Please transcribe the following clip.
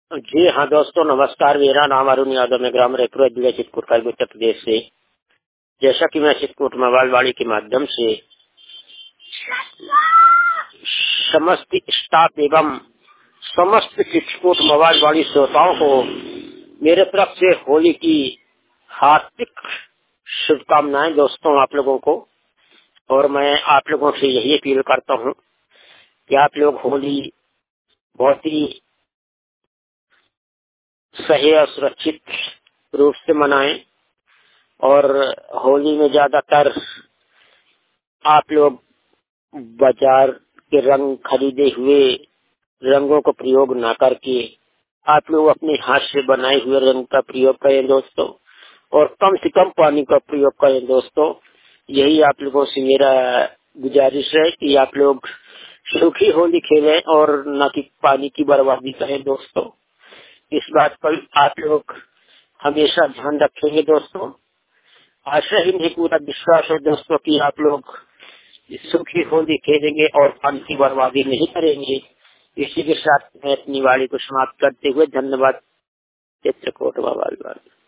जी हाँ दोस्तों, नमस्कार। मेरा नाम अरुण यादव, मैं ग्राम रेपुरा जिला चित्रकूट का उत्तर प्रदेश से। जैसा कि मैं चित्रकूट मोबाइल के माध्यम से समस्त स्टाफ एवं समस्त चित्रकूट मोबाइल श्रोताओं को मेरे तरफ से होली की हार्दिक शुभकामनाएं दोस्तों आप लोगों को। और मैं आप लोगों से यही अपील करता हूं कि आप लोग होली बहुत ही सही और सुरक्षित रूप से मनाएं। और होली में ज्यादातर आप लोग बाजार के रंग खरीदे हुए रंगों का प्रयोग ना करके आप लोग अपने हाथ से बनाए हुए रंग का प्रयोग करें दोस्तों, और कम से कम पानी का प्रयोग करें दोस्तों। यही आप लोगों से मेरा गुजारिश है कि आप लोग सूखी होली खेलें और न कि पानी की बर्बादी करें दोस्तों। इस बात पर आप लोग हमेशा ध्यान रखेंगे दोस्तों। आशा ही नहीं पूरा विश्वास है दोस्तों कि आप लोग सूखी होली खेलेंगे और पानी की बर्बादी नहीं करेंगे। इसी के साथ मैं अपनी वाणी को समाप्त करते हुए धन्यवाद। चित्रकूट मोबाइल।